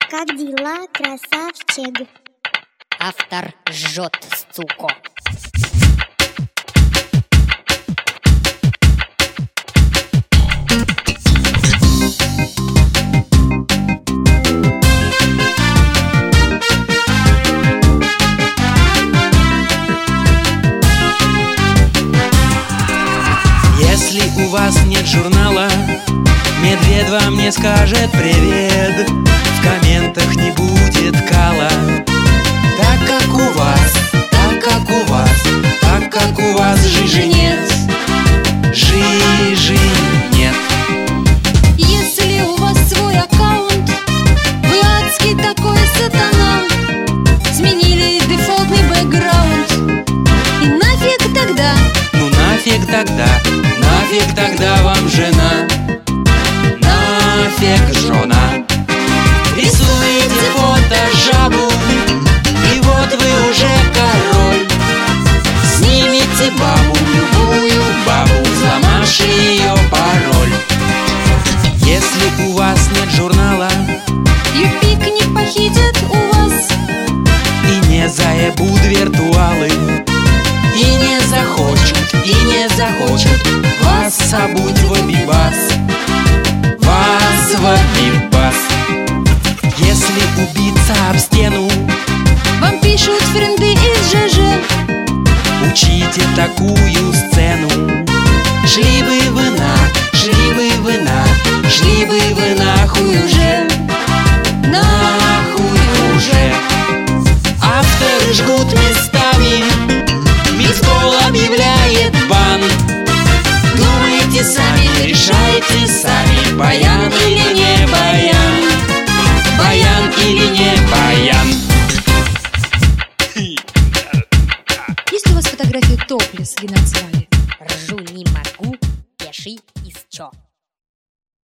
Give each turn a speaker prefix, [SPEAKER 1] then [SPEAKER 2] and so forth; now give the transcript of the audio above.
[SPEAKER 1] Как дела, красавчик?
[SPEAKER 2] Автор жжет, суко.
[SPEAKER 3] Если у вас нет журнала, медведь вам не скажет привет. В комментах не будет кала. Так как у вас, так как у вас, так как у вас жижи нет. Жижи нет.
[SPEAKER 4] Если у вас свой аккаунт, вы адский такой сатана, сменили дефолтный бэкграунд. И нафиг тогда?
[SPEAKER 3] Ну нафиг тогда вам жена. Нафиг жена. Рисуете фото жабу, и вот вы уже король. Снимите бабу, любую бабу, взломавши ее пароль. Если у вас нет журнала,
[SPEAKER 4] Юпик не похитят у вас,
[SPEAKER 3] и не заебут виртуалы, и не захочет вас собуть в обибас. Вас в обибас. Если убиться об стену,
[SPEAKER 4] вам пишут френды из ЖЖ.
[SPEAKER 3] учите такую сцену. Шли бы вы нахуй уже. Нахуй уже. Авторы жгут местами, Митскол объявляет бан. Думайте сами, решайте сами, баян или не баян. Баян или не баян.
[SPEAKER 4] Есть у вас фотография топлес, Геноцвали?
[SPEAKER 2] Ржу не могу, пиши из чё.